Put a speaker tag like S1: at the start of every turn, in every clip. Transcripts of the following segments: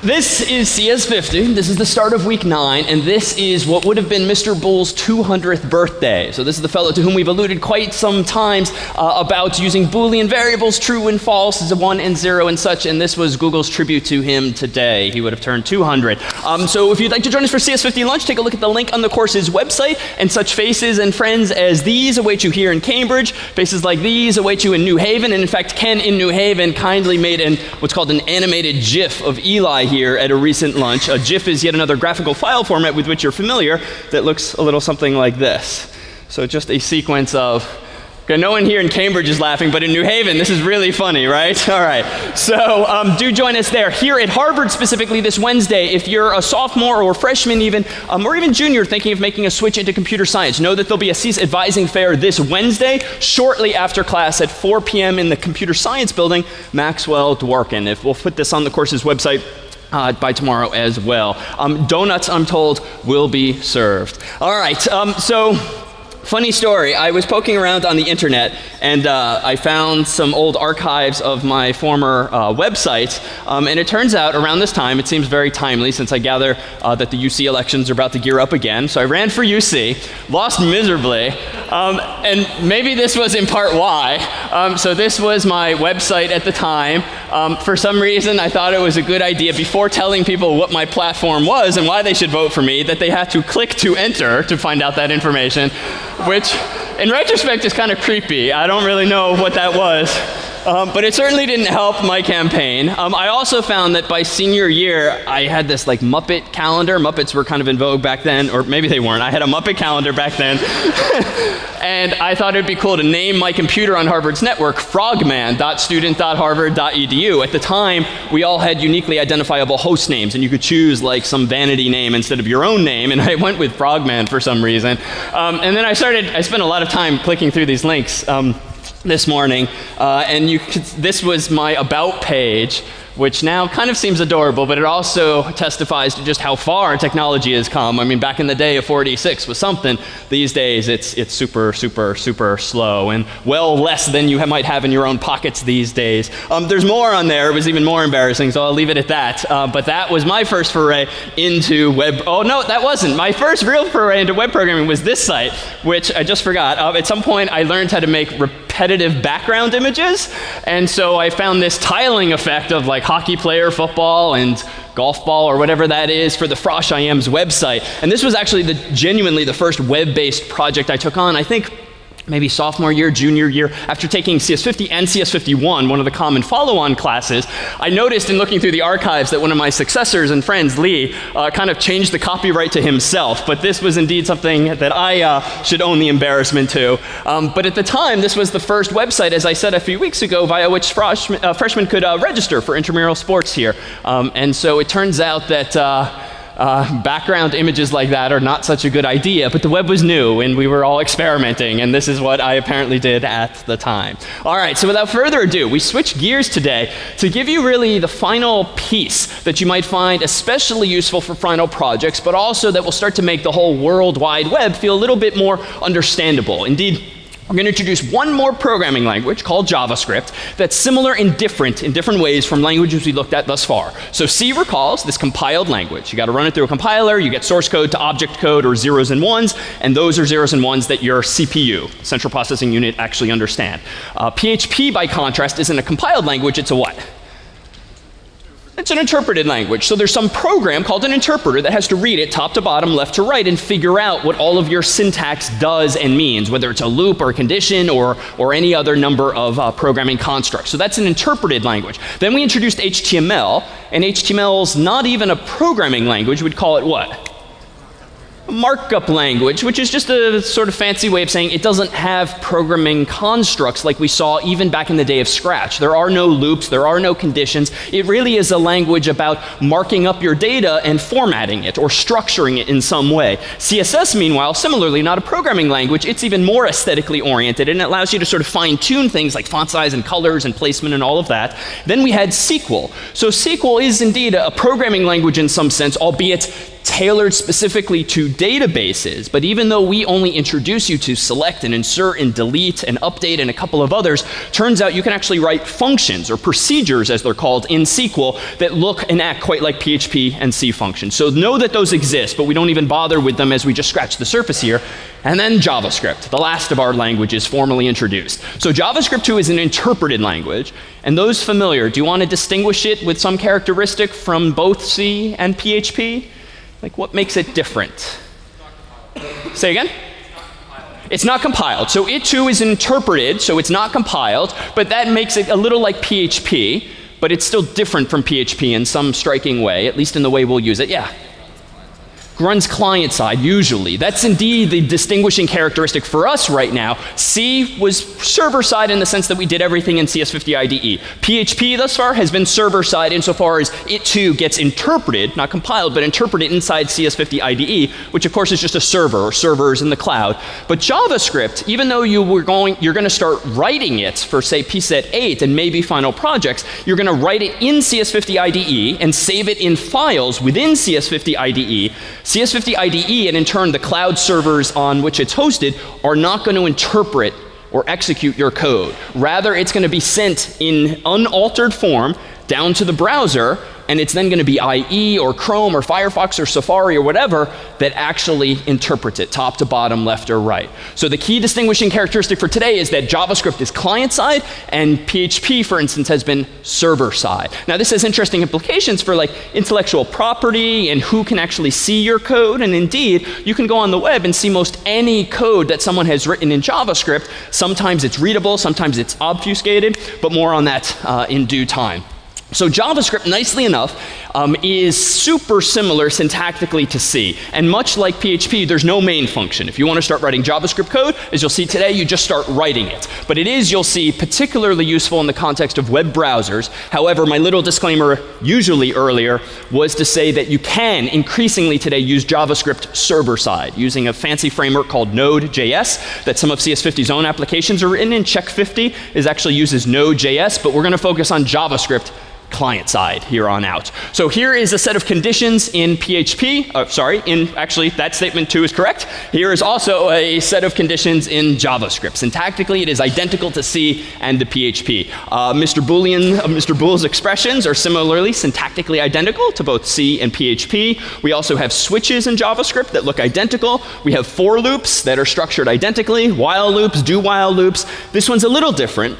S1: This is CS50. This is the start of week 9, and this is what would have been Mr. Bull's 200th birthday. So this is the fellow to whom we've alluded quite some times about using Boolean variables, true and false, as a 1 and 0 and such, and this was Google's tribute to him today. He would have turned 200. So if you'd like to join us for CS50 lunch, take a look at the link on the course's website, and such faces and friends as these await you here in Cambridge. Faces like these await you in New Haven, and in fact, Ken in New Haven kindly made what's called an animated GIF of Eli here at a recent lunch. A GIF is yet another graphical file format with which you're familiar that looks a little something like this. So just a sequence of, okay, no one here in Cambridge is laughing, but in New Haven, this is really funny, right? All right. So do join us there. Here at Harvard specifically this Wednesday, if you're a sophomore or freshman even, or even junior thinking of making a switch into computer science, know that there'll be a CS advising fair this Wednesday, shortly after class at 4 p.m. in the computer science building, Maxwell Dworkin. We'll put this on the course's website by tomorrow as well. Donuts, I'm told, will be served. All right, so funny story. I was poking around on the internet and I found some old archives of my former website, and it turns out around this time, it seems very timely since I gather that the UC elections are about to gear up again. So I ran for UC, lost miserably, and maybe this was in part why. So this was my website at the time. For some reason, I thought it was a good idea before telling people what my platform was and why they should vote for me that they had to click to enter to find out that information, which in retrospect is kind of creepy. I don't really know what that was. But it certainly didn't help my campaign. I also found that by senior year, I had this like Muppet calendar. Muppets were kind of in vogue back then, or maybe they weren't. I had a Muppet calendar back then. And I thought it'd be cool to name my computer on Harvard's network frogman.student.harvard.edu. At the time, we all had uniquely identifiable host names, and you could choose like some vanity name instead of your own name, and I went with Frogman for some reason. And then I spent a lot of time clicking through these links this morning, and this was my About page, which now kind of seems adorable, but it also testifies to just how far technology has come. I mean, back in the day, a 486 was something. These days, it's super, super, super slow, and well less than you might have in your own pockets these days. There's more on there. It was even more embarrassing, so I'll leave it at that. But that was my first foray into web. Oh, no, that wasn't. My first real foray into web programming was this site, which I just forgot. At some point, I learned how to make repetitive background images, and so I found this tiling effect of like hockey player, football, and golf ball, or whatever that is, for the Frosh IM's website. And this was actually genuinely the first web-based project I took on, I think, maybe sophomore year, junior year, after taking CS50 and CS51, one of the common follow-on classes. I noticed in looking through the archives that one of my successors and friends, Lee, kind of changed the copyright to himself, but this was indeed something that I should own the embarrassment to. But at the time, this was the first website, as I said a few weeks ago, via which freshmen could register for intramural sports here. And so it turns out that background images like that are not such a good idea, but the web was new and we were all experimenting, and this is what I apparently did at the time. All right, so without further ado, we switch gears today to give you really the final piece that you might find especially useful for final projects, but also that will start to make the whole World Wide Web feel a little bit more understandable. Indeed, we're going to introduce one more programming language called JavaScript that's similar and different in different ways from languages we looked at thus far. So C recalls this compiled language. You got to run it through a compiler, you get source code to object code or zeros and ones, and those are zeros and ones that your CPU, central processing unit, actually understand. PHP, by contrast, isn't a compiled language, it's a what? It's an interpreted language. So there's some program called an interpreter that has to read it top to bottom, left to right, and figure out what all of your syntax does and means, whether it's a loop or a condition or any other number of programming constructs. So that's an interpreted language. Then we introduced HTML, and HTML's not even a programming language. We'd call it what? A markup language, which is just a sort of fancy way of saying it doesn't have programming constructs like we saw even back in the day of Scratch. There are no loops, there are no conditions. It really is a language about marking up your data and formatting it or structuring it in some way. CSS, meanwhile, similarly, not a programming language, it's even more aesthetically oriented, and it allows you to sort of fine-tune things like font size and colors and placement and all of that. Then we had SQL. So SQL is indeed a programming language in some sense, albeit tailored specifically to databases, but even though we only introduce you to select and insert and delete and update and a couple of others, turns out you can actually write functions or procedures, as they're called, in SQL that look and act quite like PHP and C functions. So know that those exist, but we don't even bother with them as we just scratch the surface here. And then JavaScript, the last of our languages formally introduced. So JavaScript 2 is an interpreted language, and those familiar, do you want to distinguish it with some characteristic from both C and PHP? Like, what makes it different? Say again? It's not compiled. So it too is interpreted, so it's not compiled, but that makes it a little like PHP, but it's still different from PHP in some striking way, at least in the way we'll use it. Yeah? Runs client-side, usually. That's indeed the distinguishing characteristic for us right now. C was server-side in the sense that we did everything in CS50 IDE. PHP thus far has been server-side insofar as it too gets interpreted, not compiled, but interpreted inside CS50 IDE, which of course is just a server or servers in the cloud. But JavaScript, even though you're going to start writing it for, say, PSET 8 and maybe final projects, you're going to write it in CS50 IDE and save it in files within CS50 IDE. CS50 IDE, and in turn the cloud servers on which it's hosted, are not going to interpret or execute your code. Rather, it's going to be sent in unaltered form down to the browser, and it's then going to be IE or Chrome or Firefox or Safari or whatever that actually interprets it, top to bottom, left or right. So the key distinguishing characteristic for today is that JavaScript is client-side, and PHP, for instance, has been server-side. Now, this has interesting implications for like intellectual property and who can actually see your code. And indeed, you can go on the web and see most any code that someone has written in JavaScript. Sometimes it's readable, sometimes it's obfuscated, but more on that in due time. So JavaScript, nicely enough, is super similar syntactically to C. And much like PHP, there's no main function. If you want to start writing JavaScript code, as you'll see today, you just start writing it. But it is, you'll see, particularly useful in the context of web browsers. However, my little disclaimer, usually earlier, was to say that you can increasingly today use JavaScript server-side using a fancy framework called Node.js that some of CS50's own applications are written in. Check50 actually uses Node.js, but we're going to focus on JavaScript client side here on out. So here is a set of conditions in PHP. Actually, that statement too is correct. Here is also a set of conditions in JavaScript. Syntactically, it is identical to C and to PHP. Mr. Boole's expressions are similarly syntactically identical to both C and PHP. We also have switches in JavaScript that look identical. We have for loops that are structured identically, while loops, do while loops. This one's a little different.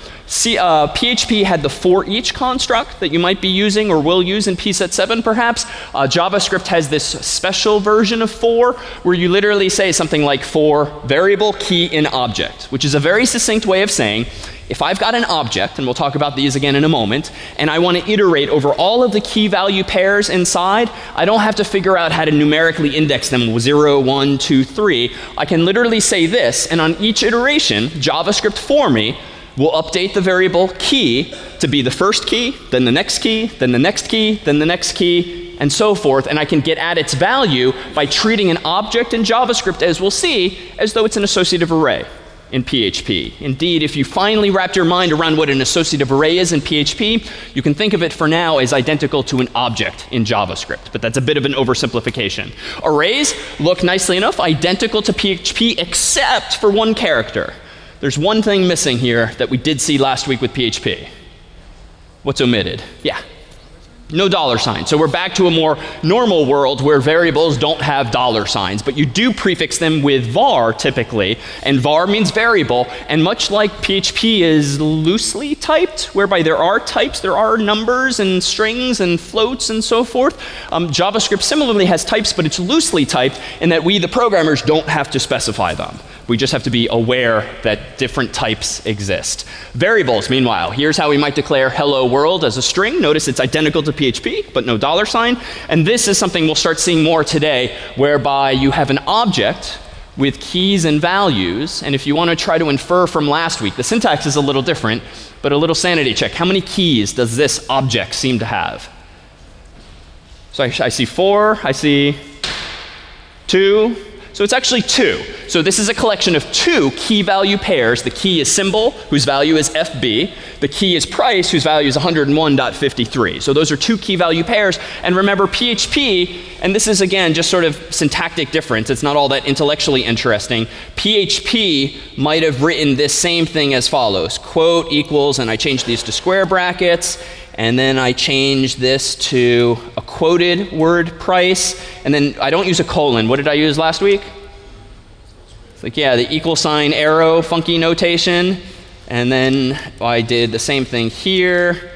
S1: PHP had the for each construct that you might be using or will use in PSET 7 perhaps. JavaScript has this special version of for where you literally say something like for variable key in object, which is a very succinct way of saying if I've got an object, and we'll talk about these again in a moment, and I want to iterate over all of the key value pairs inside, I don't have to figure out how to numerically index them 0, 1, 2, 3. I can literally say this, and on each iteration, JavaScript for me will update the variable key to be the first key, then the next key, then the next key, then the next key, and so forth. And I can get at its value by treating an object in JavaScript, as we'll see, as though it's an associative array in PHP. Indeed, if you finally wrapped your mind around what an associative array is in PHP, you can think of it for now as identical to an object in JavaScript. But that's a bit of an oversimplification. Arrays look nicely enough identical to PHP except for one character. There's one thing missing here that we did see last week with PHP. What's omitted? Yeah. No dollar sign. So we're back to a more normal world where variables don't have dollar signs, but you do prefix them with var typically, and var means variable, and much like PHP is loosely typed, whereby there are types, there are numbers and strings and floats and so forth, JavaScript similarly has types, but it's loosely typed in that we, the programmers, don't have to specify them. We just have to be aware that different types exist. Variables, meanwhile, here's how we might declare hello world as a string. Notice it's identical to PHP, but no dollar sign. And this is something we'll start seeing more today, whereby you have an object with keys and values. And if you want to try to infer from last week, the syntax is a little different, but a little sanity check. How many keys does this object seem to have? So I see 4, I see 2. So it's actually 2. So this is a collection of 2 key value pairs. The key is symbol, whose value is FB. The key is price, whose value is 101.53. So those are 2 key value pairs. And remember, PHP, and this is again just sort of syntactic difference. It's not all that intellectually interesting. PHP might have written this same thing as follows: quote equals, and I changed these to square brackets, and then I change this to a quoted word price, and then I don't use a colon. What did I use last week? It's like, yeah, the equal sign arrow funky notation, and then I did the same thing here,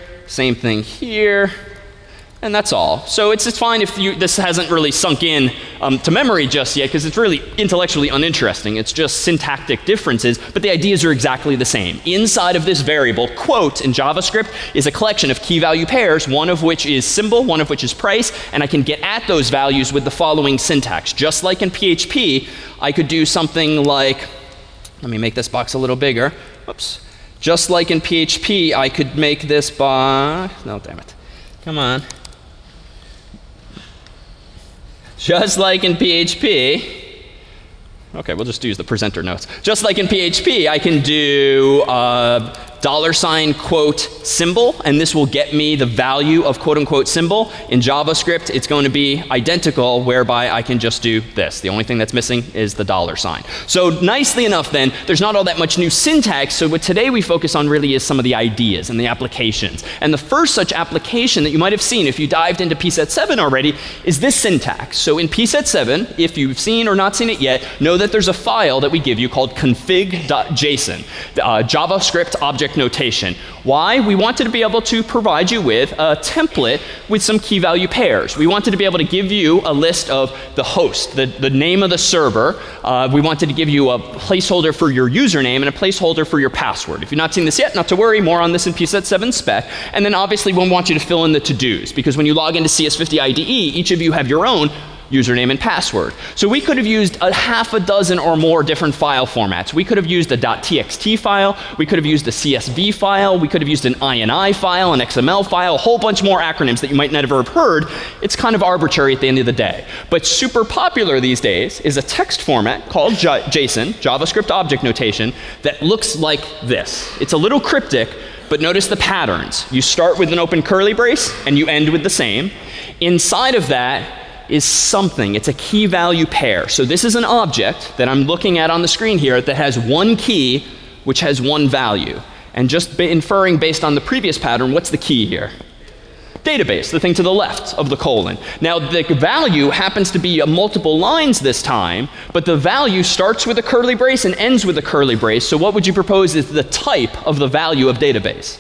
S1: and that's all. So it's fine if this hasn't really sunk in to memory just yet, because it's really intellectually uninteresting. It's just syntactic differences, but the ideas are exactly the same. Inside of this variable, quote, in JavaScript, is a collection of key value pairs, one of which is symbol, one of which is price, and I can get at those values with the following syntax. Just like in PHP, I could do something like, let me make this box a little bigger. Oops. Just like in PHP, I could make this box, no, damn it. Come on. Just like in PHP, okay, we'll just use the presenter notes. Just like in PHP, I can do $ quote symbol, and this will get me the value of quote unquote symbol. In JavaScript, it's going to be identical, whereby I can just do this. The only thing that's missing is the $. So nicely enough then, there's not all that much new syntax, so what today we focus on really is some of the ideas and the applications. And the first such application that you might have seen if you dived into PSET 7 already is this syntax. So in PSET 7, if you've seen or not seen it yet, know that there's a file that we give you called config.json, JavaScript object notation. Why? We wanted to be able to provide you with a template with some key value pairs. We wanted to be able to give you a list of the host, the name of the server. We wanted to give you a placeholder for your username and a placeholder for your password. If you've not seen this yet, not to worry, more on this in PSET 7 spec. And then obviously we want you to fill in the to-dos, because when you log into CS50 IDE, each of you have your own username and password. So we could have used a half a dozen or more different file formats. We could have used a .txt file, we could have used a CSV file, we could have used an INI file, an XML file, a whole bunch more acronyms that you might never have heard. It's kind of arbitrary at the end of the day. But super popular these days is a text format called JSON, JavaScript Object Notation, that looks like this. It's a little cryptic, but notice the patterns. You start with an open curly brace and you end with the same. Inside of that is something. It's a key value pair. So this is an object that I'm looking at on the screen here that has one key which has one value. And just inferring based on the previous pattern, what's the key here? Database, the thing to the left of the colon. Now the value happens to be multiple lines this time, but the value starts with a curly brace and ends with a curly brace. So what would you propose is the type of the value of database?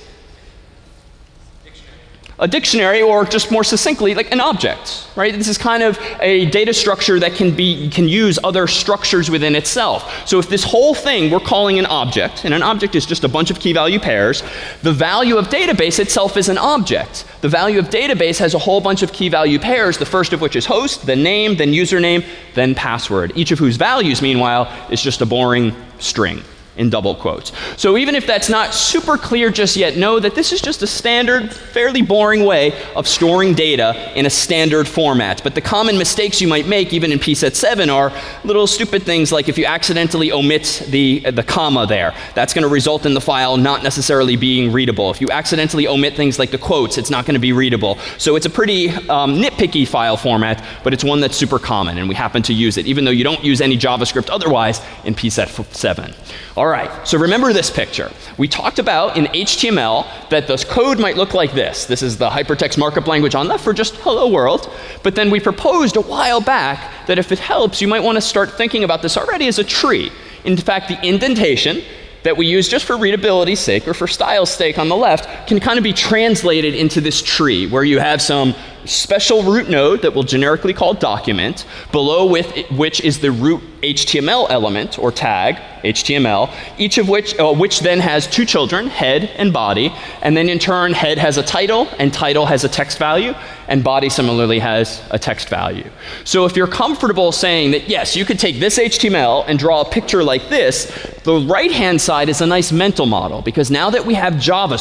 S1: A dictionary, or just more succinctly, like an object, right? This is kind of a data structure that can use other structures within itself. So if this whole thing we're calling an object, and an object is just a bunch of key value pairs, the value of database itself is an object. The value of database has a whole bunch of key value pairs, the first of which is host, then name, then username, then password, each of whose values, meanwhile, is just a boring string in double quotes. So even if that's not super clear just yet, know that this is just a standard, fairly boring way of storing data in a standard format. But the common mistakes you might make, even in PSET 7, are little stupid things like if you accidentally omit the comma there, that's going to result in the file not necessarily being readable. If you accidentally omit things like the quotes, it's not going to be readable. So it's a pretty nitpicky file format, but it's one that's super common, and we happen to use it, even though you don't use any JavaScript otherwise in PSET 7. All right, so remember this picture. We talked about in HTML that the code might look like this. This is the hypertext markup language on left for just hello world. But then we proposed a while back that if it helps, you might want to start thinking about this already as a tree. In fact, the indentation that we use just for readability's sake or for style's sake on the left can kind of be translated into this tree where you have some special root node that we'll generically call document, below which is the root HTML element or tag, HTML, each of which then has two children, head and body, and then in turn head has a title, and title has a text value, and body similarly has a text value. So if you're comfortable saying that yes, you could take this HTML and draw a picture like this, the right-hand side is a nice mental model, because now that we have JavaScript,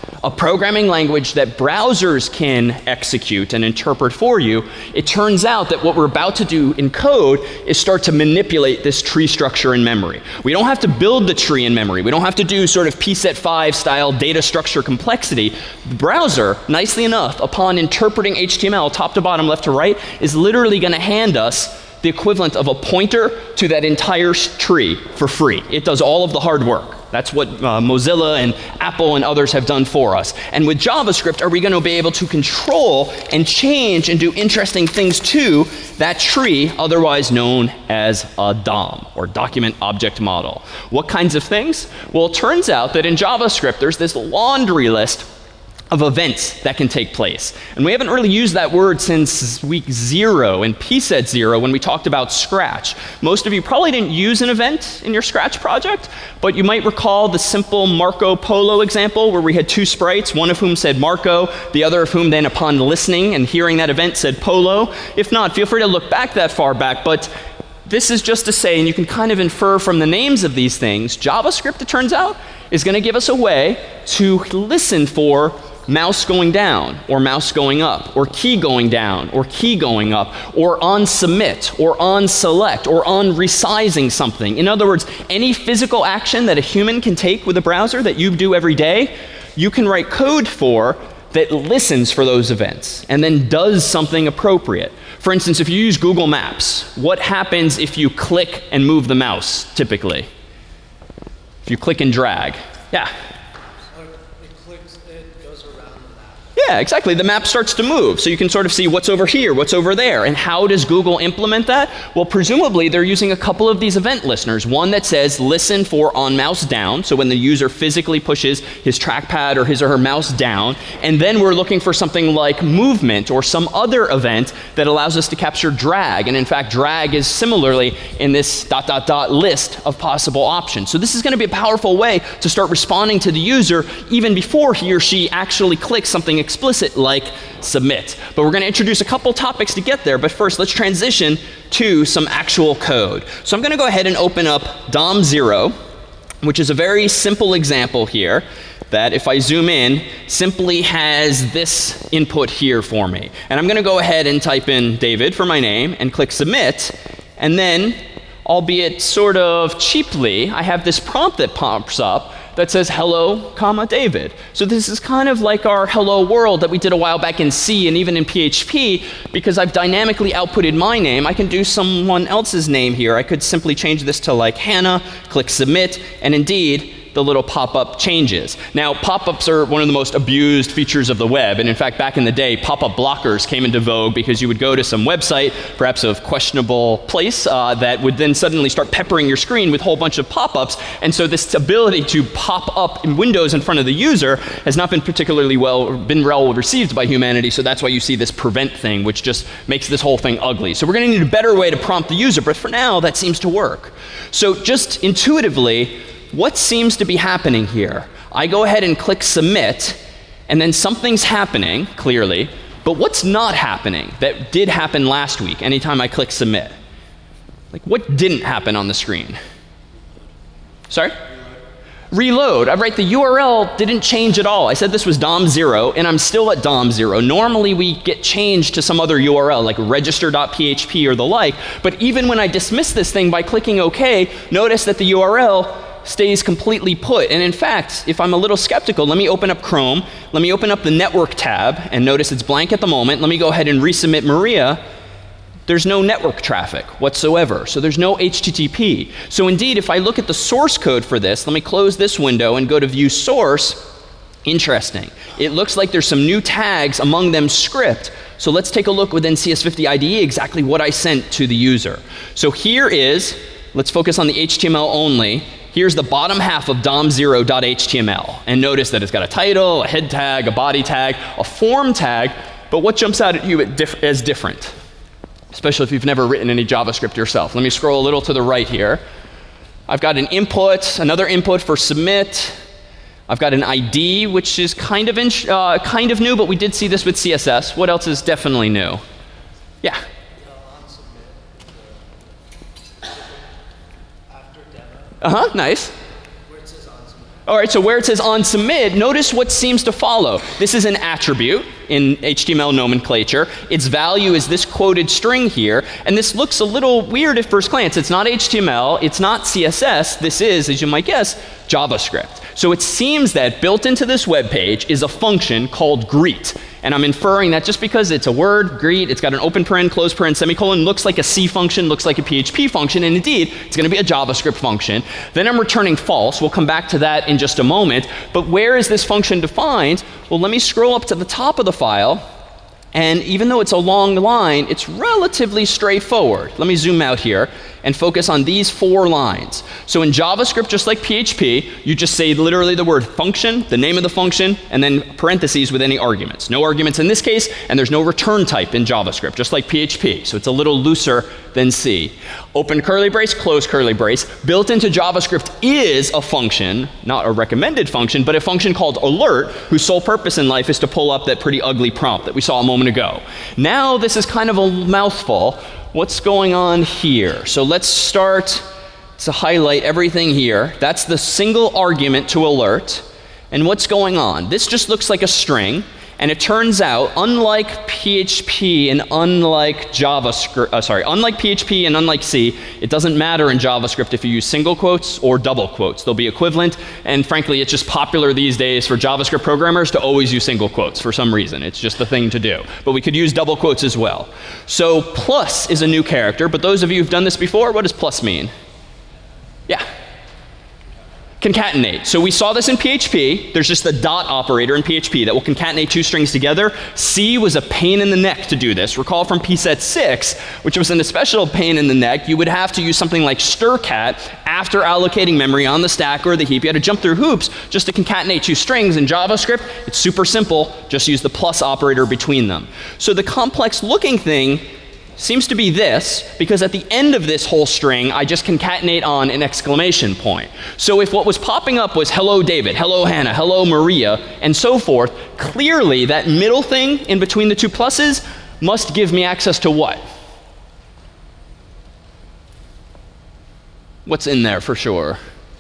S1: a programming language that browsers can execute and interpret for you, it turns out that what we're about to do in code is start to manipulate this tree structure in memory. We don't have to build the tree in memory. We don't have to do sort of pset5 style data structure complexity. The browser, nicely enough, upon interpreting HTML top to bottom, left to right, is literally going to hand us the equivalent of a pointer to that entire tree for free. It does all of the hard work. That's what Mozilla and Apple and others have done for us. And with JavaScript, are we going to be able to control and change and do interesting things to that tree, otherwise known as a DOM, or Document Object Model? What kinds of things? Well, it turns out that in JavaScript, there's this laundry list of events that can take place. And we haven't really used that word since week 0 in pset 0 when we talked about Scratch. Most of you probably didn't use an event in your Scratch project, but you might recall the simple Marco Polo example where we had two sprites, one of whom said Marco, the other of whom then upon listening and hearing that event said Polo. If not, feel free to look back that far back, but this is just to say, and you can kind of infer from the names of these things, JavaScript, it turns out, is going to give us a way to listen for mouse going down, or mouse going up, or key going down, or key going up, or on submit, or on select, or on resizing something. In other words, any physical action that a human can take with a browser that you do every day, you can write code for that listens for those events and then does something appropriate. For instance, if you use Google Maps, what happens if you click and move the mouse, typically? If you click and drag. Yeah. Yeah, exactly. The map starts to move, so you can sort of see what's over here, what's over there. And how does Google implement that? Well, presumably they're using a couple of these event listeners. One that says listen for on mouse down, so when the user physically pushes his trackpad or his or her mouse down. And then we're looking for something like movement or some other event that allows us to capture drag. And in fact, drag is similarly in this ... list of possible options. So this is going to be a powerful way to start responding to the user even before he or she actually clicks something explicit like submit. But we're going to introduce a couple topics to get there, but first let's transition to some actual code. So I'm going to go ahead and open up DOM0, which is a very simple example here that, if I zoom in, simply has this input here for me. And I'm going to go ahead and type in David for my name and click submit, and then, albeit sort of cheaply, I have this prompt that pops up that says hello, comma, David. So this is kind of like our hello world that we did a while back in C and even in PHP, because I've dynamically outputted my name. I can do someone else's name here. I could simply change this to like Hannah, click submit, and indeed, the little pop-up changes. Now, pop-ups are one of the most abused features of the web, and in fact, back in the day, pop-up blockers came into vogue because you would go to some website, perhaps of questionable place, that would then suddenly start peppering your screen with a whole bunch of pop-ups, and so this ability to pop up in windows in front of the user has not been particularly well received by humanity, so that's why you see this prevent thing, which just makes this whole thing ugly. So we're going to need a better way to prompt the user, but for now, that seems to work. So just intuitively, what seems to be happening here? I go ahead and click submit, and then something's happening, clearly, but what's not happening that did happen last week anytime I click submit? Like, what didn't happen on the screen? Sorry? Reload. I write the URL didn't change at all. I said this was DOM0, and I'm still at DOM0. Normally, we get changed to some other URL, like register.php or the like, but even when I dismiss this thing by clicking OK, notice that the URL stays completely put. And in fact, if I'm a little skeptical, let me open up Chrome, let me open up the network tab, and notice it's blank at the moment. Let me go ahead and resubmit Maria. There's no network traffic whatsoever, so there's no HTTP. So indeed, if I look at the source code for this, let me close this window and go to view source. Interesting. It looks like there's some new tags, among them script. So let's take a look within CS50 IDE exactly what I sent to the user. So here is, let's focus on the HTML only. Here's the bottom half of dom0.html. And notice that it's got a title, a head tag, a body tag, a form tag, but what jumps out at you as different? Especially if you've never written any JavaScript yourself. Let me scroll a little to the right here. I've got an input, another input for submit. I've got an ID, which is kind of new, but we did see this with CSS. What else is definitely new? Yeah.
S2: After demo.
S1: Nice.
S2: Where it says on submit.
S1: All right, so where it says on submit, notice what seems to follow. This is an attribute in HTML nomenclature. Its value is this quoted string here, and this looks a little weird at first glance. It's not HTML, it's not CSS. This is, as you might guess, JavaScript. So it seems that built into this web page is a function called greet. And I'm inferring that just because it's a word, greet, it's got an open paren, close paren, semicolon, looks like a C function, looks like a PHP function, and indeed, it's going to be a JavaScript function. Then I'm returning false. We'll come back to that in just a moment. But where is this function defined? Well, let me scroll up to the top of the file. And even though it's a long line, it's relatively straightforward. Let me zoom out here and focus on these 4 lines. So in JavaScript, just like PHP, you just say literally the word function, the name of the function, and then parentheses with any arguments. No arguments in this case, and there's no return type in JavaScript, just like PHP. So it's a little looser than C. Open curly brace, close curly brace. Built into JavaScript is a function, not a recommended function, but a function called alert, whose sole purpose in life is to pull up that pretty ugly prompt that we saw a moment ago. Now this is kind of a mouthful. What's going on here? So let's start to highlight everything here. That's the single argument to alert. And what's going on? This just looks like a string. And it turns out, unlike PHP and unlike unlike PHP and unlike C, it doesn't matter in JavaScript if you use single quotes or double quotes. They'll be equivalent, and frankly, it's just popular these days for JavaScript programmers to always use single quotes for some reason. It's just the thing to do. But we could use double quotes as well. So plus is a new character, but those of you who've done this before, what does plus mean? Yeah. Concatenate. So we saw this in PHP. There's just the dot operator in PHP that will concatenate 2 strings together. C was a pain in the neck to do this. Recall from pset 6, which was an especial pain in the neck, you would have to use something like strcat after allocating memory on the stack or the heap. You had to jump through hoops just to concatenate 2 strings. In JavaScript, it's super simple. Just use the plus operator between them. So the complex looking thing seems to be this, because at the end of this whole string, I just concatenate on an exclamation point. So if what was popping up was hello David, hello Hannah, hello Maria, and so forth, clearly that middle thing in between the 2 pluses must give me access to what? What's in there for sure?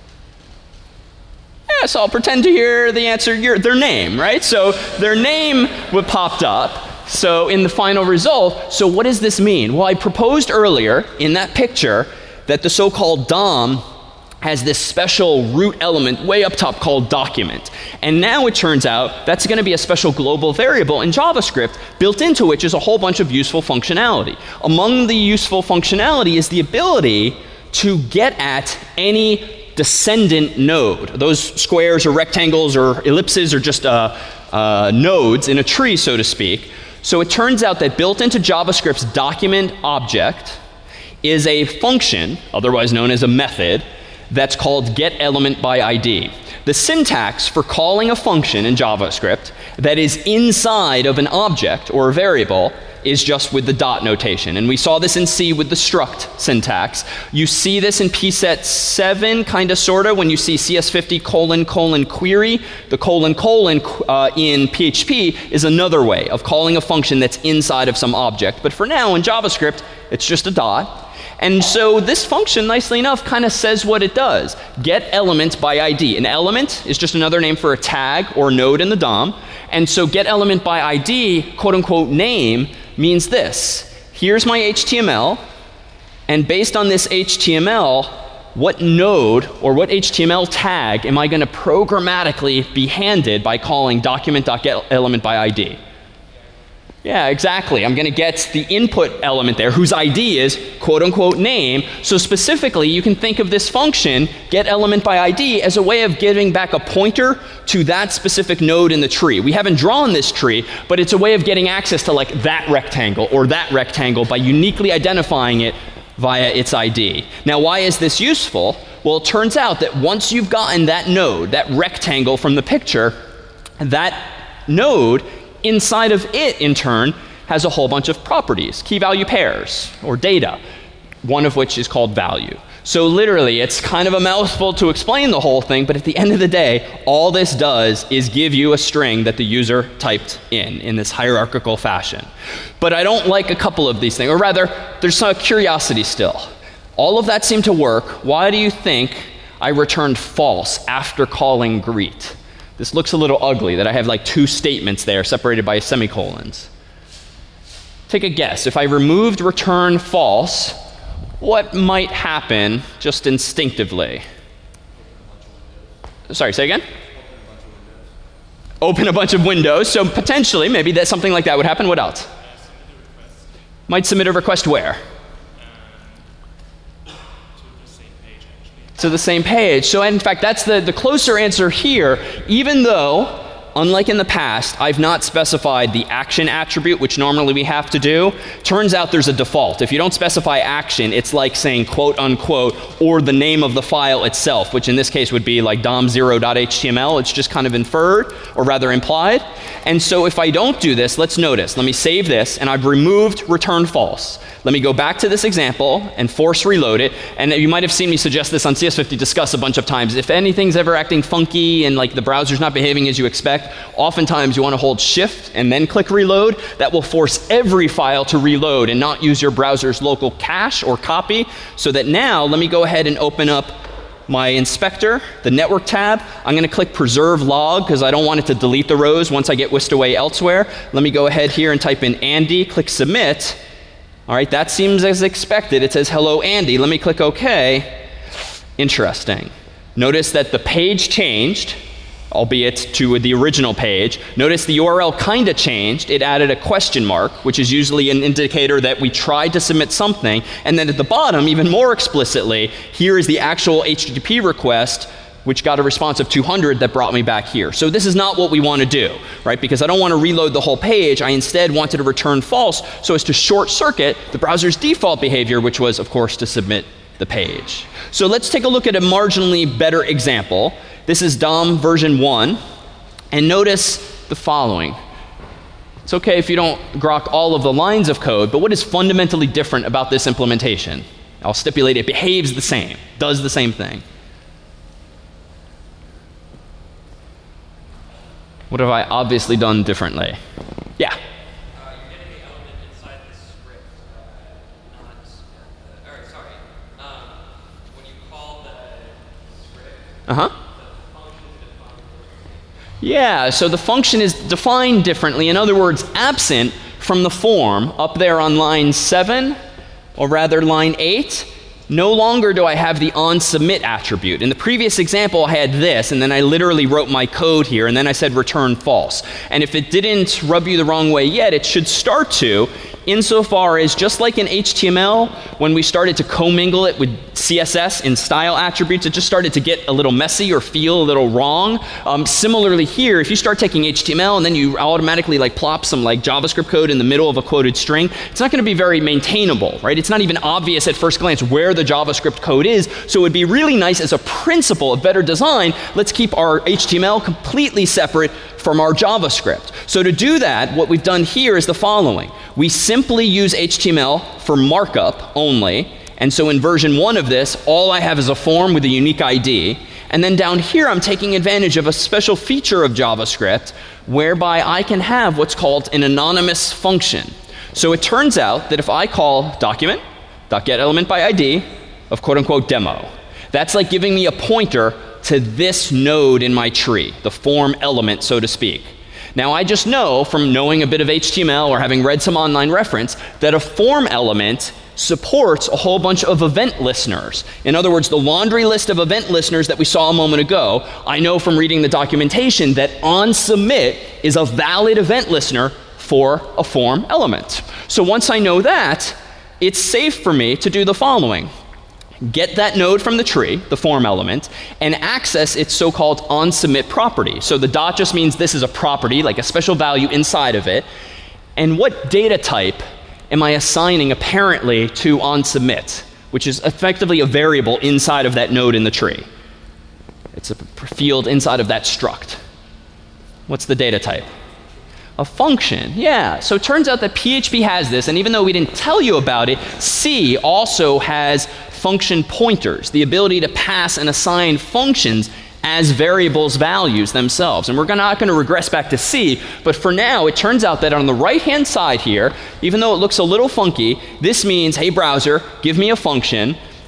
S1: Yeah, so I'll pretend to hear the answer, their name, right? So their name would popped up. So in the final result, so what does this mean? Well, I proposed earlier in that picture that the so-called DOM has this special root element way up top called document. And now it turns out that's going to be a special global variable in JavaScript built into which is a whole bunch of useful functionality. Among the useful functionality is the ability to get at any descendant node. Those squares or rectangles or ellipses are just nodes in a tree, so to speak. So it turns out that built into JavaScript's document object is a function, otherwise known as a method, that's called getElementById. The syntax for calling a function in JavaScript that is inside of an object or a variable is just with the dot notation. And we saw this in C with the struct syntax. You see this in pset 7, kind of, sort of, when you see CS50 : query. The : in PHP is another way of calling a function that's inside of some object. But for now, in JavaScript, it's just a dot. And so this function, nicely enough, kind of says what it does. GetElementById. An element is just another name for a tag or node in the DOM. And so getElementById, quote unquote name, means this. Here's my HTML, and based on this HTML, what node or what HTML tag am I going to programmatically be handed by calling document.getElementById? Yeah, exactly. I'm going to get the input element there, whose ID is quote unquote name. So specifically, you can think of this function, getElementById, as a way of giving back a pointer to that specific node in the tree. We haven't drawn this tree, but it's a way of getting access to like that rectangle or that rectangle by uniquely identifying it via its ID. Now, why is this useful? Well, it turns out that once you've gotten that node, that rectangle from the picture, that node inside of it, in turn, has a whole bunch of properties, key value pairs, or data, one of which is called value. So literally, it's kind of a mouthful to explain the whole thing, but at the end of the day, all this does is give you a string that the user typed in this hierarchical fashion. But I don't like a couple of these things, or rather, there's some curiosity still. All of that seemed to work. Why do you think I returned false after calling greet. This looks a little ugly that I have like two statements there separated by semicolons. Take a guess. If I removed return false, what might happen just instinctively? Sorry, say again? Open a bunch of windows. So potentially, maybe that something like that would happen. What else? Might submit a request where? To the same page. So in fact, that's the closer answer here, even though, unlike in the past, I've not specified the action attribute, which normally we have to do. Turns out there's a default. If you don't specify action, it's like saying quote unquote, or the name of the file itself, which in this case would be like dom0.html. It's just kind of inferred, or rather implied. And so if I don't do this, let's notice. Let me save this, and I've removed return false. Let me go back to this example and force reload it. And you might have seen me suggest this on CS50 Discuss a bunch of times. If anything's ever acting funky and like the browser's not behaving as you expect, oftentimes you want to hold Shift and then click reload. That will force every file to reload and not use your browser's local cache or copy. So that now, let me go ahead and open up my inspector, the network tab. I'm going to click preserve log because I don't want it to delete the rows once I get whisked away elsewhere. Let me go ahead here and type in Andy, click submit. All right, that seems as expected. It says, hello, Andy. Let me click OK. Interesting. Notice that the page changed, albeit to the original page. Notice the URL kind of changed. It added a question mark, which is usually an indicator that we tried to submit something. And then at the bottom, even more explicitly, here is the actual HTTP request, which got a response of 200 that brought me back here. So this is not what we want to do, right? Because I don't want to reload the whole page. I instead wanted to return false so as to short circuit the browser's default behavior, which was, of course, to submit the page. So let's take a look at a marginally better example. This is DOM version 1. And notice the following. It's okay if you don't grok all of the lines of code, but what is fundamentally different about this implementation? I'll stipulate it behaves the same, does the same thing. What have I obviously done differently? Yeah?
S2: You're getting the element inside the script, when you call the script, the function is defined.
S1: Yeah, so the function is defined differently. In other words, absent from the form up there on line 7, or rather line 8, no longer do I have the onSubmit attribute. In the previous example, I had this, and then I literally wrote my code here, and then I said return false. And if it didn't rub you the wrong way yet, it should start to, insofar as just like in HTML, when we started to commingle it with CSS in style attributes, it just started to get a little messy or feel a little wrong. Similarly here, if you start taking HTML and then you automatically like plop some like JavaScript code in the middle of a quoted string, it's not going to be very maintainable, right? It's not even obvious at first glance where the JavaScript code is, so it would be really nice as a principle of better design, let's keep our HTML completely separate from our JavaScript. So to do that, what we've done here is the following. We simply use HTML for markup only, and so in version 1 of this, all I have is a form with a unique ID, and then down here I'm taking advantage of a special feature of JavaScript whereby I can have what's called an anonymous function. So it turns out that if I call document.getElementById of quote-unquote demo, that's like giving me a pointer to this node in my tree, the form element, so to speak. Now, I just know from knowing a bit of HTML or having read some online reference that a form element supports a whole bunch of event listeners. In other words, the laundry list of event listeners that we saw a moment ago, I know from reading the documentation that onSubmit is a valid event listener for a form element. So once I know that, it's safe for me to do the following. Get that node from the tree, the form element, and access its so-called onSubmit property. So the dot just means this is a property, like a special value inside of it. And what data type am I assigning apparently to onSubmit, which is effectively a variable inside of that node in the tree? It's a field inside of that struct. What's the data type? A function, yeah. So it turns out that PHP has this, and even though we didn't tell you about it, C also has function pointers, the ability to pass and assign functions as variables values themselves. And we're not going to regress back to C, but for now, it turns out that on the right-hand side here, even though it looks a little funky, this means, hey browser, give me a function.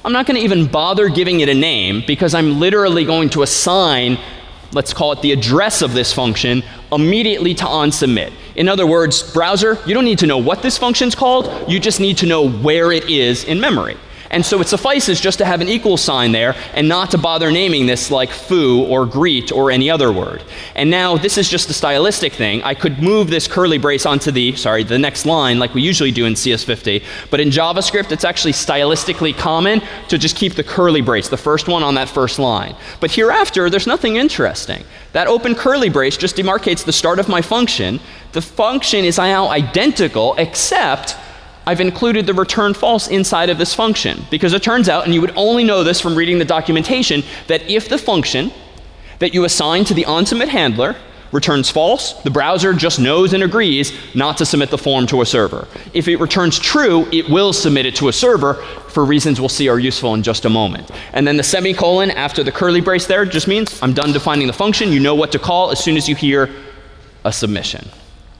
S1: I'm not going to even bother giving it a name because I'm literally going to assign, let's call it the address of this function, immediately to onSubmit. In other words, browser, you don't need to know what this function's called, you just need to know where it is in memory. And so it suffices just to have an equal sign there and not to bother naming this like foo or greet or any other word. And now this is just a stylistic thing. I could move this curly brace onto the next line like we usually do in CS50. But in JavaScript, it's actually stylistically common to just keep the curly brace, the first one on that first line. But hereafter, there's nothing interesting. That open curly brace just demarcates the start of my function. The function is now identical, except I've included the return false inside of this function, because it turns out, and you would only know this from reading the documentation, that if the function that you assign to the onSubmit handler returns false, the browser just knows and agrees not to submit the form to a server. If it returns true, it will submit it to a server for reasons we'll see are useful in just a moment. And then the semicolon after the curly brace there just means I'm done defining the function. You know what to call as soon as you hear a submission.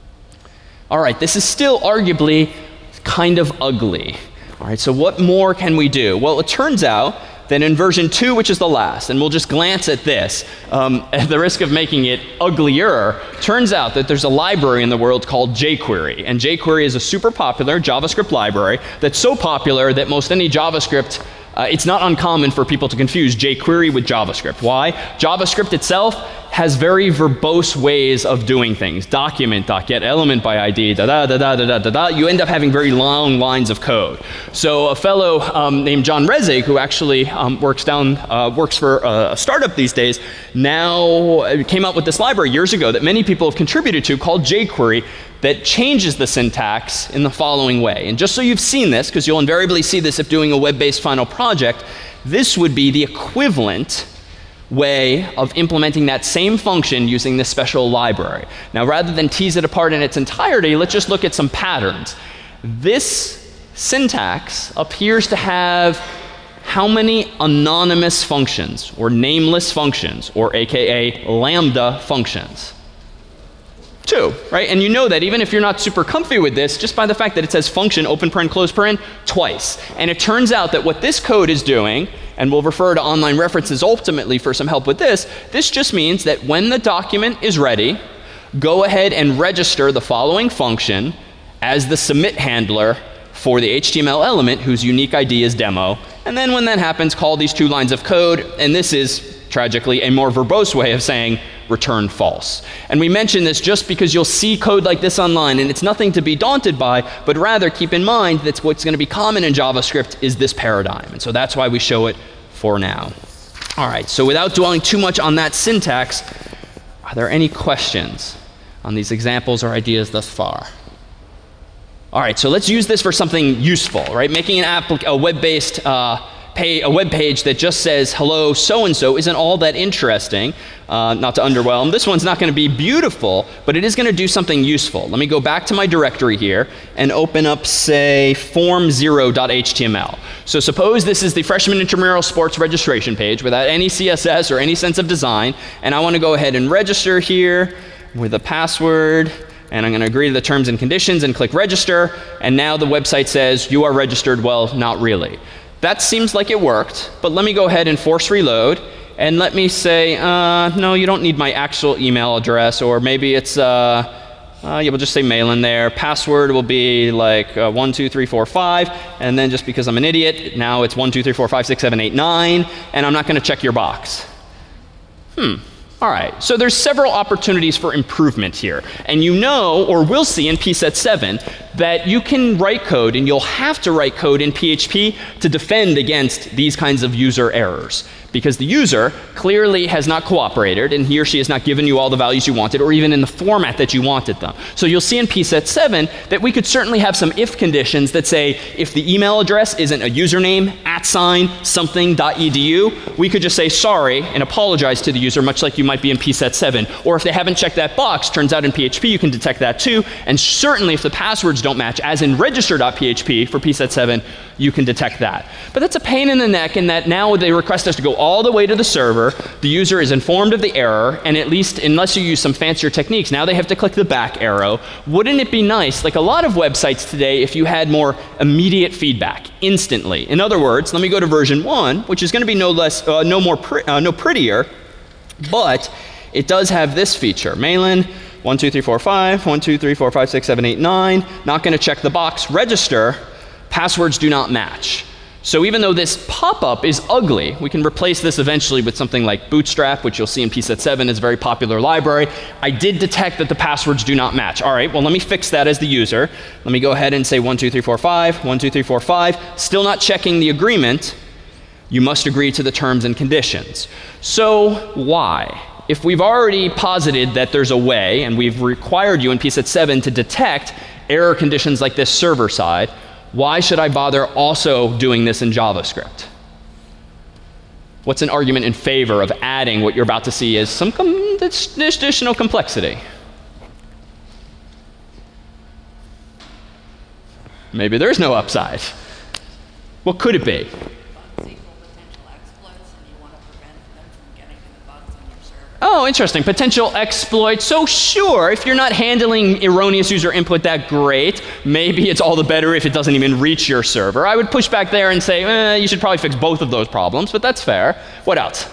S1: All right, this is still arguably kind of ugly. All right, so what more can we do? Well, it turns out that in version 2, which is the last, and we'll just glance at this, at the risk of making it uglier, turns out that there's a library in the world called jQuery. And jQuery is a super popular JavaScript library that's so popular that most any JavaScript it's not uncommon for people to confuse jQuery with JavaScript. Why? JavaScript itself has very verbose ways of doing things. Document.getElementById, da-da-da-da-da-da-da. You end up having very long lines of code. So a fellow named John Resig, who actually works for a startup these days, now came up with this library years ago that many people have contributed to called jQuery that changes the syntax in the following way. And just so you've seen this, because you'll invariably see this if doing a web-based final project, this would be the equivalent way of implementing that same function using this special library. Now, rather than tease it apart in its entirety, let's just look at some patterns. This syntax appears to have how many anonymous functions, or nameless functions, or AKA lambda functions? 2, right? And you know that even if you're not super comfy with this, just by the fact that it says function, open paren, close paren, twice. And it turns out that what this code is doing, and we'll refer to online references ultimately for some help with this just means that when the document is ready, go ahead and register the following function as the submit handler for the HTML element whose unique ID is demo. And then when that happens, call these 2 lines of code, and this is tragically a more verbose way of saying return false. And we mention this just because you'll see code like this online, and it's nothing to be daunted by, but rather keep in mind that what's going to be common in JavaScript is this paradigm. And so that's why we show it for now. All right, so without dwelling too much on that syntax, are there any questions on these examples or ideas thus far? All right, so let's use this for something useful, right? Making a web-based a web page that just says hello so-and-so isn't all that interesting, not to underwhelm. This one's not going to be beautiful, but it is going to do something useful. Let me go back to my directory here and open up, say, form0.html. So suppose this is the freshman intramural sports registration page without any CSS or any sense of design, and I want to go ahead and register here with a password, and I'm going to agree to the terms and conditions and click register, and now the website says you are registered. Well, not really. That seems like it worked, but let me go ahead and force reload, and let me say, no, you don't need my actual email address, or maybe it's, we'll just say mail in there. Password will be like 12345, and then just because I'm an idiot, now it's 123456789, and I'm not going to check your box. All right, so there's several opportunities for improvement here. And you know, or will see in PSET 7, that you can write code, and you'll have to write code in PHP to defend against these kinds of user errors. Because the user clearly has not cooperated, and he or she has not given you all the values you wanted, or even in the format that you wanted them. So you'll see in PSET 7 that we could certainly have some if conditions that say, if the email address isn't a username, @something.edu, we could just say sorry and apologize to the user, much like you might be in PSET 7. Or if they haven't checked that box, turns out in PHP you can detect that too. And certainly if the passwords don't match, as in register.php for PSET 7, you can detect that. But that's a pain in the neck in that now they request us to go all the way to the server. The user is informed of the error, and at least, unless you use some fancier techniques, now they have to click the back arrow. Wouldn't it be nice, like a lot of websites today, if you had more immediate feedback instantly? In other words, let me go to version 1, which is going to be no prettier, but it does have this feature. Mailin 1, 2, 3, 4, 5, 1, 2, 3, 4, 5, 6, 7, 8, 9. Not going to check the box. Register. Passwords do not match. So even though this pop-up is ugly, we can replace this eventually with something like Bootstrap, which you'll see in PSET 7 is a very popular library. I did detect that the passwords do not match. All right, well, let me fix that as the user. Let me go ahead and say 1, 2, 3, 4, 5, 1, 2, 3, 4, 5. Still not checking the agreement. You must agree to the terms and conditions. So why? If we've already posited that there's a way, and we've required you in PSET 7 to detect error conditions like this server side, why should I bother also doing this in JavaScript? What's an argument in favor of adding what you're about to see as some additional complexity? Maybe there's no upside. What could it be? Oh, interesting. Potential exploits. So sure, if you're not handling erroneous user input that great, maybe it's all the better if it doesn't even reach your server. I would push back there and say, you should probably fix both of those problems, but that's fair. What else?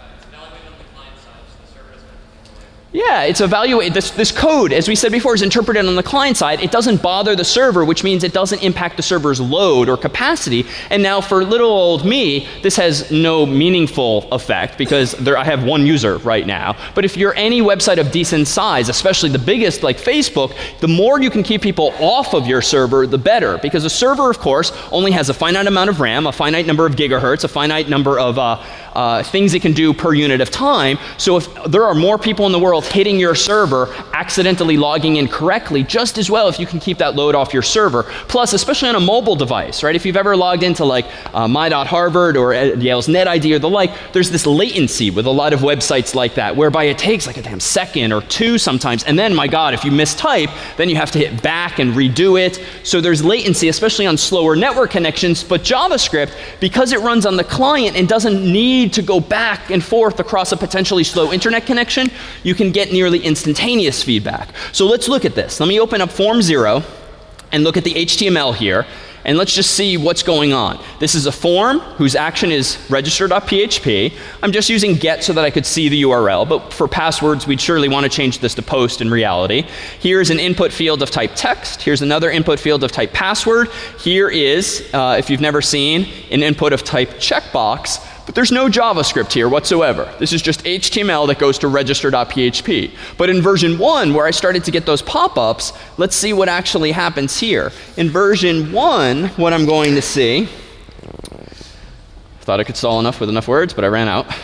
S1: Yeah, it's evaluate this code, as we said before, is interpreted on the client side. It doesn't bother the server, which means it doesn't impact the server's load or capacity. And now for little old me, this has no meaningful effect because I have one user right now. But if you're any website of decent size, especially the biggest like Facebook, the more you can keep people off of your server, the better. Because a server, of course, only has a finite amount of RAM, a finite number of gigahertz, a finite number of things it can do per unit of time. So if there are more people in the world hitting your server, accidentally logging in correctly, just as well if you can keep that load off your server. Plus, especially on a mobile device, right? If you've ever logged into like my.harvard or Yale's NetID or the like, there's this latency with a lot of websites like that, whereby it takes like a damn second or two sometimes, and then, my God, if you mistype, then you have to hit back and redo it. So there's latency, especially on slower network connections, but JavaScript, because it runs on the client and doesn't need to go back and forth across a potentially slow internet connection, you can get nearly instantaneous feedback. So let's look at this. Let me open up Form 0 and look at the HTML here, and let's just see what's going on. This is a form whose action is register.php. I'm just using get so that I could see the URL, but for passwords, we'd surely want to change this to post in reality. Here's an input field of type text. Here's another input field of type password. Here is, if you've never seen, an input of type checkbox. But there's no JavaScript here whatsoever. This is just HTML that goes to register.php. But in version 1, where I started to get those pop-ups, let's see what actually happens here. In version 1, what I'm going to see, thought I could stall enough with enough words, but I ran out.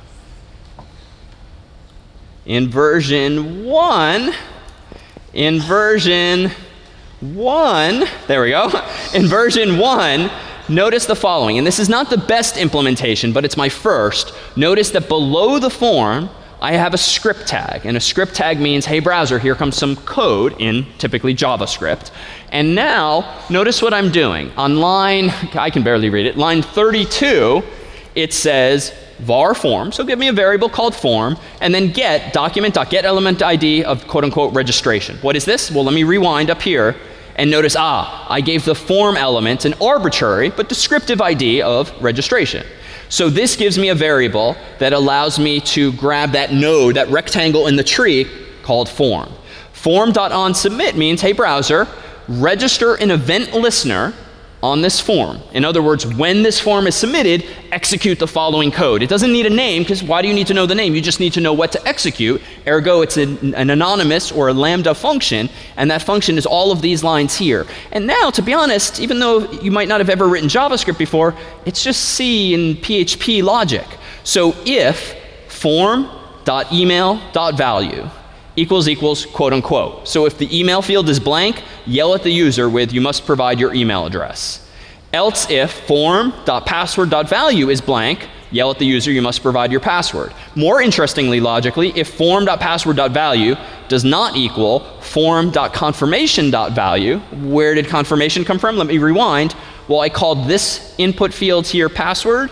S1: In version 1, there we go. In version 1, notice the following, and this is not the best implementation, but it's my first. Notice that below the form, I have a script tag, and a script tag means, hey browser, here comes some code in typically JavaScript. And now, notice what I'm doing. On line, I can barely read it, line 32, it says var form, so give me a variable called form, and then get document.getElementID of quote-unquote registration. What is this? Well, let me rewind up here. And notice, I gave the form element an arbitrary but descriptive ID of registration. So this gives me a variable that allows me to grab that node, that rectangle in the tree called form. Form.onSubmit means, hey browser, register an event listener on this form. In other words, when this form is submitted, execute the following code. It doesn't need a name, because why do you need to know the name? You just need to know what to execute. Ergo, it's an anonymous or a lambda function, and that function is all of these lines here. And now, to be honest, even though you might not have ever written JavaScript before, it's just C and PHP logic. So if form.email.value equals quote unquote. So if the email field is blank, yell at the user with, you must provide your email address. Else if form.password.value is blank, yell at the user, you must provide your password. More interestingly, logically, if form.password.value does not equal form.confirmation.value, where did confirmation come from? Let me rewind. Well, I called this input field here password,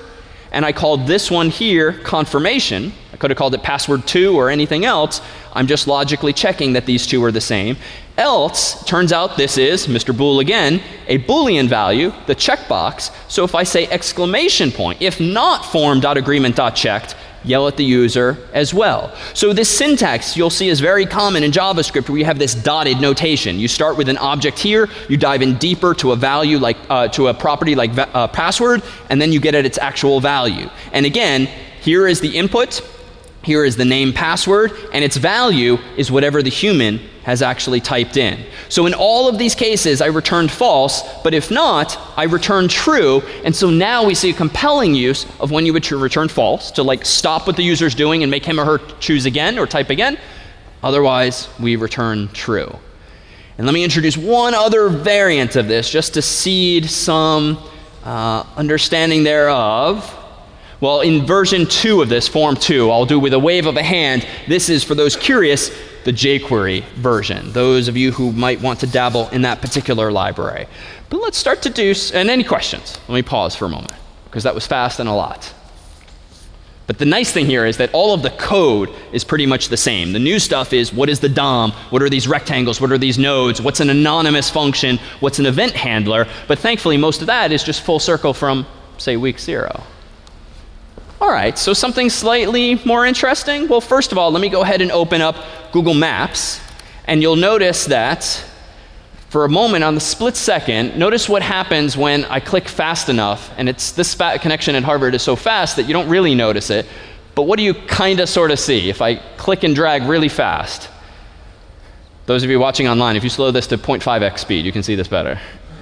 S1: and I called this one here confirmation, I could have called it password 2 or anything else, I'm just logically checking that these two are the same. Else, turns out this is, Mr. Bool again, a Boolean value, the checkbox. So if I say exclamation point, if not form.agreement.checked, yell at the user as well. So this syntax you'll see is very common in JavaScript, where you have this dotted notation. You start with an object here, you dive in deeper to a value like to a property like password, and then you get at its actual value. And again, here is the input, here is the name password, and its value is whatever the human has actually typed in. So in all of these cases, I returned false, but if not, I returned true. And so now we see a compelling use of when you would return false to like stop what the user's doing and make him or her choose again or type again. Otherwise, we return true. And let me introduce one other variant of this just to seed some understanding thereof. Well, in version 2 of this, form 2, I'll do with a wave of a hand. This is, for those curious, the jQuery version, those of you who might want to dabble in that particular library. But let's start to do, and any questions? Let me pause for a moment, because that was fast and a lot. But the nice thing here is that all of the code is pretty much the same. The new stuff is, what is the DOM? What are these rectangles? What are these nodes? What's an anonymous function? What's an event handler? But thankfully, most of that is just full circle from, say, week 0. All right, so something slightly more interesting. Well, first of all, let me go ahead and open up Google Maps, and you'll notice that for a moment, on the split second, notice what happens when I click fast enough, and it's this connection at Harvard is so fast that you don't really notice it, but what do you kind of sort of see if I click and drag really fast? Those of you watching online, if you slow this to 0.5x speed, you can see this better.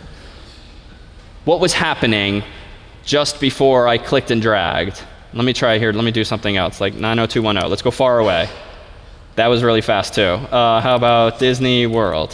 S1: What was happening just before I clicked and dragged? Let me try here. Let me do something else, like 90210. Let's go far away. That was really fast, too. How about Disney World?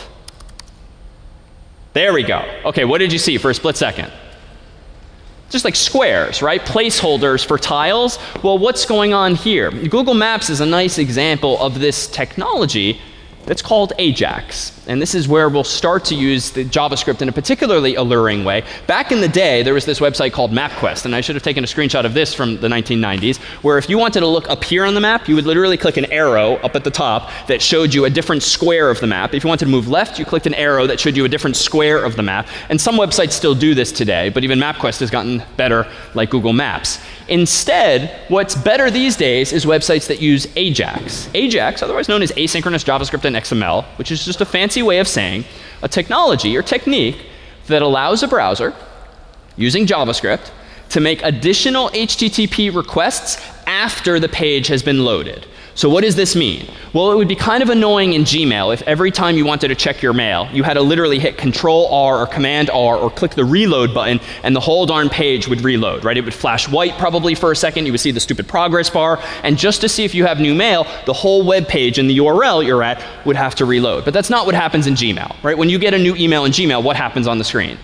S1: There we go. OK, what did you see for a split second? Just like squares, right? Placeholders for tiles. Well, what's going on here? Google Maps is a nice example of this technology that's called Ajax. And this is where we'll start to use the JavaScript in a particularly alluring way. Back in the day, there was this website called MapQuest, and I should have taken a screenshot of this from the 1990s, where if you wanted to look up here on the map, you would literally click an arrow up at the top that showed you a different square of the map. If you wanted to move left, you clicked an arrow that showed you a different square of the map. And some websites still do this today, but even MapQuest has gotten better, like Google Maps. Instead, what's better these days is websites that use Ajax. Ajax, otherwise known as asynchronous JavaScript and XML, which is just a fancy way of saying a technology or technique that allows a browser, using JavaScript, to make additional HTTP requests after the page has been loaded. So what does this mean? Well, it would be kind of annoying in Gmail if every time you wanted to check your mail, you had to literally hit Control-R or Command-R or click the reload button, and the whole darn page would reload, right? It would flash white probably for a second. You would see the stupid progress bar. And just to see if you have new mail, the whole web page and the URL you're at would have to reload. But that's not what happens in Gmail, right? When you get a new email in Gmail, what happens on the screen?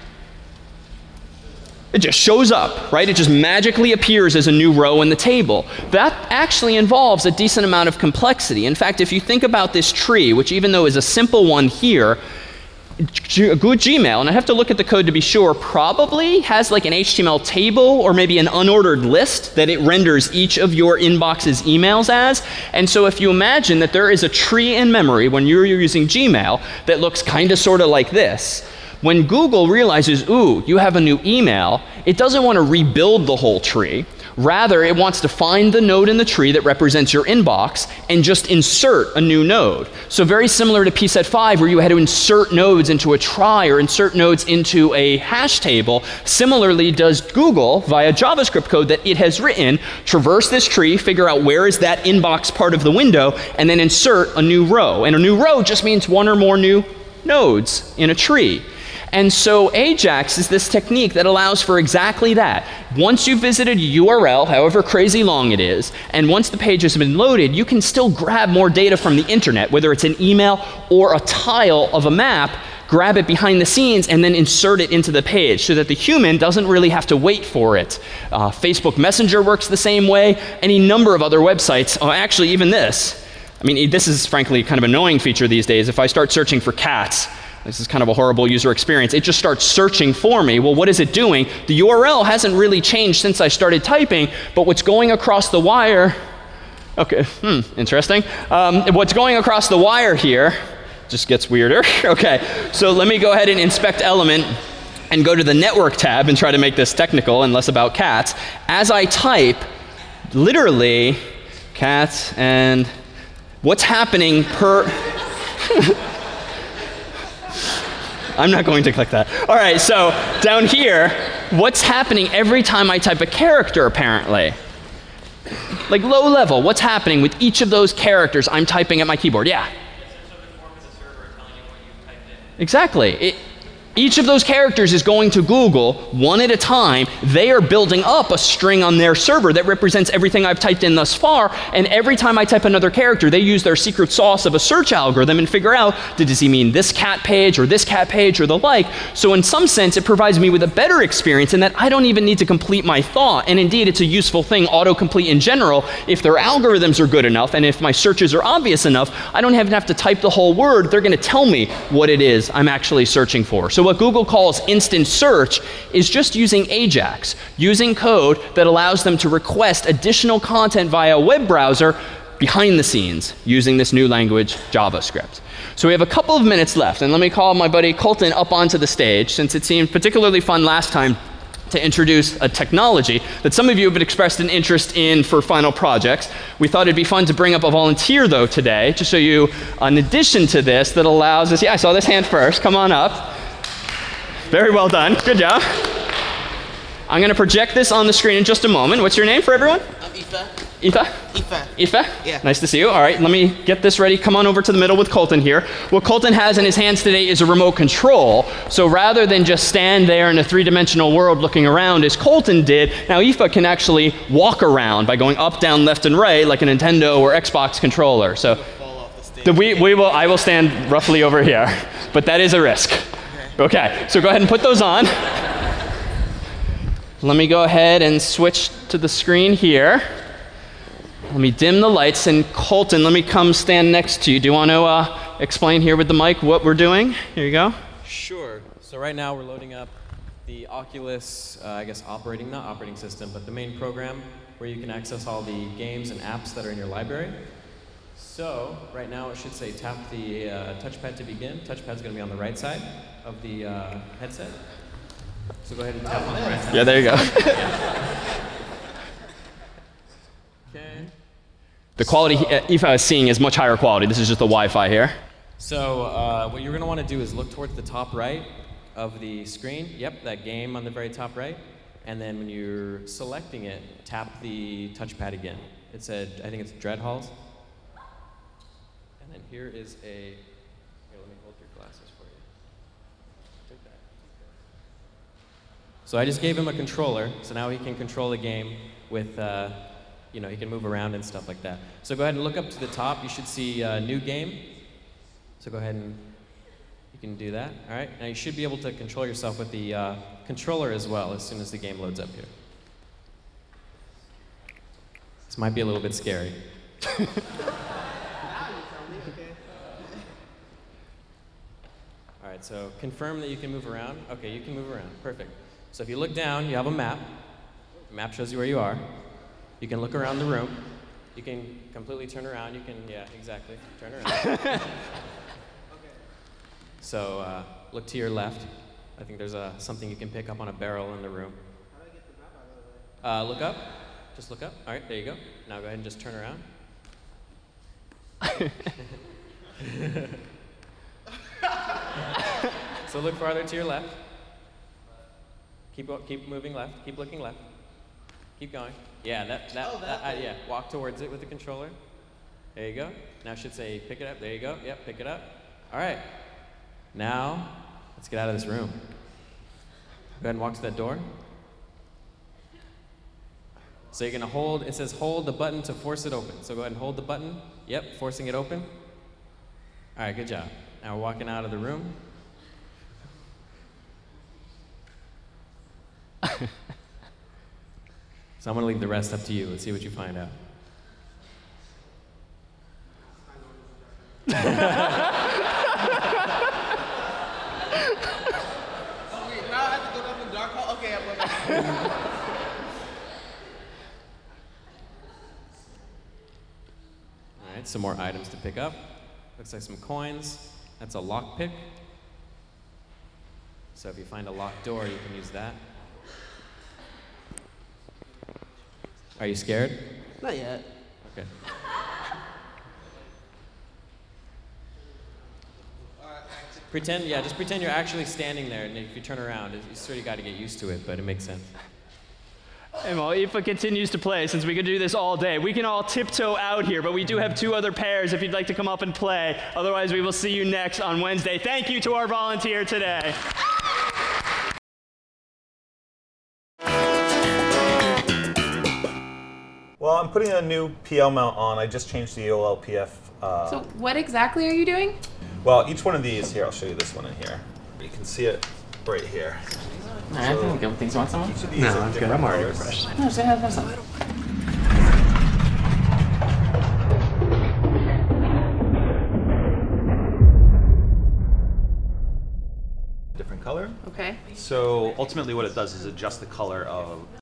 S1: It just shows up, right? It just magically appears as a new row in the table. That actually involves a decent amount of complexity. In fact, if you think about this tree, which even though is a simple one here, a good Gmail, and I have to look at the code to be sure, probably has like an HTML table or maybe an unordered list that it renders each of your inbox's emails as. And so if you imagine that there is a tree in memory when you're using Gmail that looks kind of sort of like this, when Google realizes, ooh, you have a new email, it doesn't want to rebuild the whole tree. Rather, it wants to find the node in the tree that represents your inbox and just insert a new node. So very similar to pset5, where you had to insert nodes into a trie or insert nodes into a hash table, similarly does Google, via JavaScript code that it has written, traverse this tree, figure out where is that inbox part of the window, and then insert a new row. And a new row just means one or more new nodes in a tree. And so Ajax is this technique that allows for exactly that. Once you've visited a URL, however crazy long it is, and once the page has been loaded, you can still grab more data from the internet, whether it's an email or a tile of a map, grab it behind the scenes, and then insert it into the page so that the human doesn't really have to wait for it. Facebook Messenger works the same way. Any number of other websites, actually even this. I mean, this is frankly kind of an annoying feature these days. If I start searching for cats, This is kind of a horrible user experience. It just starts searching for me. Well, what is it doing? The URL hasn't really changed since I started typing, but what's going across the wire, okay, interesting. What's going across the wire here just gets weirder. Okay, so let me go ahead and inspect element and go to the network tab and try to make this technical and less about cats. As I type, literally, cats and what's happening per... I'm not going to click that. All right, so down here, what's happening every time I type a character, apparently? Like low level, what's happening with each of those characters I'm typing at my keyboard? Yeah? Exactly. Each of those characters is going to Google one at a time. They are building up a string on their server that represents everything I've typed in thus far, and every time I type another character, they use their secret sauce of a search algorithm and figure out, does he mean this cat page or this cat page or the like? So in some sense, it provides me with a better experience in that I don't even need to complete my thought, and indeed, it's a useful thing, autocomplete in general. If their algorithms are good enough, and if my searches are obvious enough, I don't even have to type the whole word. They're going to tell me what it is I'm actually searching for. So what Google calls instant search is just using AJAX, using code that allows them to request additional content via a web browser behind the scenes using this new language, JavaScript. So we have a couple of minutes left, and let me call my buddy Colton up onto the stage, since it seemed particularly fun last time to introduce a technology that some of you have expressed an interest in for final projects. We thought it'd be fun to bring up a volunteer, though, today, to show you an addition to this that allows us, yeah, I saw this hand first, come on up. Very well done, good job. I'm gonna project this on the screen in just a moment. What's your name for everyone?
S3: I'm Ifa.
S1: Ifa?
S3: Ifa.
S1: Ifa?
S3: Yeah.
S1: Nice to see you. All right, let me get this ready. Come on over to the middle with Colton here. What Colton has in his hands today is a remote control. So rather than just stand there in a three-dimensional world looking around as Colton did, now Ifa can actually walk around by going up, down, left, and right like a Nintendo or Xbox controller. So I will stand roughly over here, but that is a risk. Okay, so go ahead and put those on. Let me go ahead and switch to the screen here. Let me dim the lights, and Colton, let me come stand next to you. Do you want to explain here with the mic what we're doing? Here you go.
S4: Sure. So right now we're loading up the Oculus, not operating system, but the main program where you can access all the games and apps that are in your library. So right now it should say tap the touchpad to begin. Touchpad's going to be on the right side of the headset. So go ahead and tap on the right side.
S1: Yeah, there you go.
S4: Okay.
S1: The quality Ifa is seeing is much higher quality. This is just the Wi-Fi here.
S4: So what you're going to want to do is look towards the top right of the screen. Yep, that game on the very top right. And then when you're selecting it, tap the touchpad again. It said, I think it's Dread Halls. And then here is here, let me hold your glasses for you. Take that. So I just gave him a controller, so now he can control the game with, he can move around and stuff like that. So go ahead and look up to the top. You should see new game. So go ahead and you can do that. All right. Now you should be able to control yourself with the controller as well as soon as the game loads up here. This might be a little bit scary. All right, so confirm that you can move around. Okay, you can move around. Perfect. So if you look down, you have a map. The map shows you where you are. You can look around the room. You can completely turn around. You can, yeah, exactly. Turn around. Okay. So look to your left. I think there's something you can pick up on a barrel in the room. How do I get the map out of the way? Look up. Just look up. All right, there you go. Now go ahead and just turn around. So look farther to your left. Keep moving left. Keep looking left. Keep going. Yeah, yeah. Walk towards it with the controller. There you go. Now it should say pick it up. There you go. Yep, pick it up. All right. Now let's get out of this room. Go ahead and walk to that door. So you're gonna hold. It says hold the button to force it open. So go ahead and hold the button. Yep, forcing it open. All right, good job. Now we're walking out of the room. So I'm going to leave the rest up to you. Let's see what you find out. All right, some more items to pick up. Looks like some coins. That's a lockpick. So if you find a locked door, you can use that. Are you scared?
S3: Not yet.
S4: Okay. Pretend, yeah, just pretend you're actually standing there, and if you turn around, you sort of got to get used to it, but it makes sense.
S1: And while Aoife continues to play, since we could do this all day, we can all tiptoe out here, but we do have 2 other pairs if you'd like to come up and play. Otherwise, we will see you next on Wednesday. Thank you to our volunteer today.
S5: Well, I'm putting a new PL mount on. I just changed the OLPF.
S6: So what exactly are you doing?
S5: Well, each one of these, here, I'll show you this one in here. You can see it right here.
S3: I think I'm thinking want someone.
S5: Each of these are different colors.
S3: No, just have some.
S5: Different color.
S6: Okay.
S5: So ultimately what it does is adjust the color of